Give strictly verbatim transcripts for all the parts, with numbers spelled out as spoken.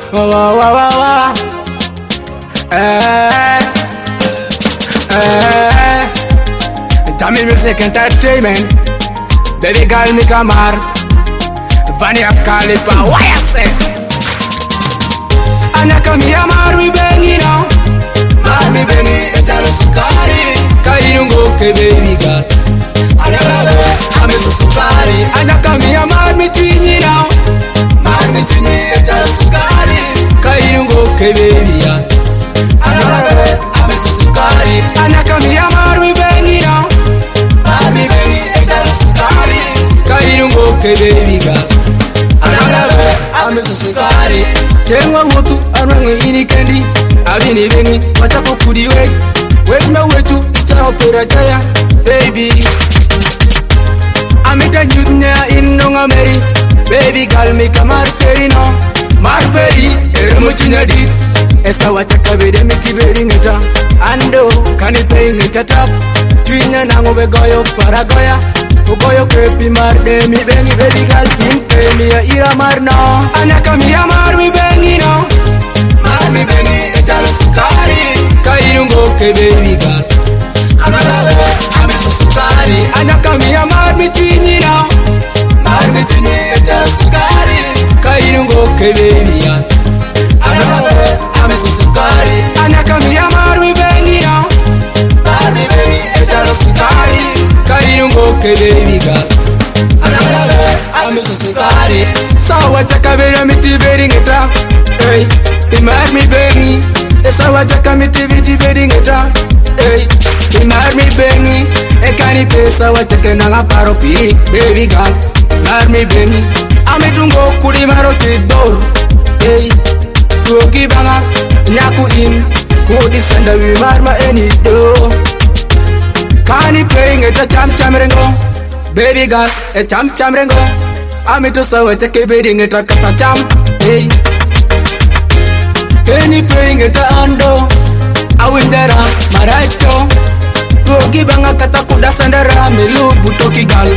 Wah wah wah wah wah. Eh, eh. Tamil Music Entertainment. Baby girl mi kamar. Vania Khalifa. Why I say? Anaka mi amar mi bengi now. Mar mi bengi echalo sukari. Kairungo ke baby girl. Anaka ame so sukari. Anaka mi amar mi twinyi now. Mar mi twinyi echalo sukari. Kairungo ke baby girl. Anaka ame so sukari. Anaka mi amar mi bengi now. Mar mi bengi echalo sukari. Kairungo ke baby girl. Anaka ame so sukari. Tengwa wutu anwangu ini kendi. Abini bengi watako kudi wek. Wena wetu icha opera chaya baby. Amita nyutnya inonga meri. Baby girl mi kamar peri no. Mar peri ermu chinyadi. Esa wataka vede miti beri ngita. Ando kani pei ngita tap. Twinya nango begoyo paragoya. Ugoyo krepi mar de mi bengi. Baby girl tinke mi ya ira mar no. Anaka mi ya mar mi bengi no. Mar mi bengi echalo sukari. Kairungo ke baby girl. Anaka ame so sukari. Anaka mi ya mar mi twinyi no. Mar mi twinyi echalo sukari. Kairungo ke baby girl. Anaka ame so sukari. Anaka mi ya mar mi bengi no. Mar mi bengi echalo sukari. Kairungo ke baby girl. Anaka ame so sukari. Sawa taka beri miti beri ngita. Hey, imar mi bengi. Sawa taka miti biti beri ngita. Hey, imar mi bengi. Ekani pesa watake nanga paro pi. Baby girl, mar mi bengi. Amitungo kudi maro tidor. Hey, tuogi banga nyaku in. Kudi senda wi mar ma eni do. Kani playing it a cham cham rengo. Baby girl, a cham cham rengo. Amito sawa take bedding it a kata cham. Hey, Kani playing it a ando. Awindera maraito. Tuogi banga kata kuda sendera milu butoki gal.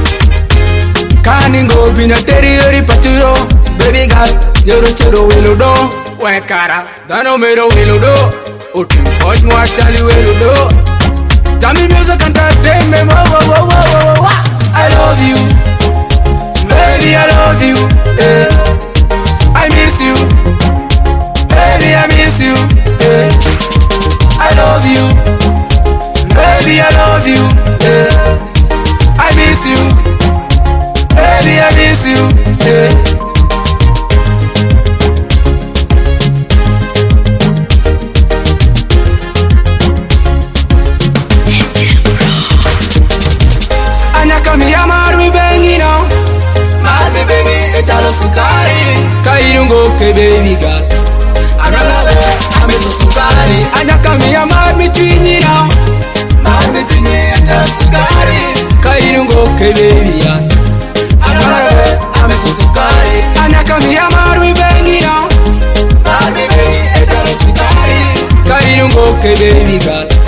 Kani go bina teri yori paturo. Baby girl, yoro choro welo do. Wekara, dano mero welo do. Uti hoj mo achali welo do. Tamil Music Entertainment. Wah wah wah wah wah wah. I love you, baby, I love you. Eh. I miss you, baby, I miss you. Eh. I love you, baby, I love you. Eh. I miss you, baby, I miss you. Eh. Anaka mi amar mi bengi no. Mar mi bengi echalo sukari. Kairungo ke baby girl. Anaka ame so sukari. Anaka mi amar mi twinyi no. Mar mi twinyi echalo sukari. Kairungo ke baby girl. Anaka ame so sukari. Anaka mi amar mi bengi no. Mar mi bengi echalo sukari. Kairungo ke baby girl.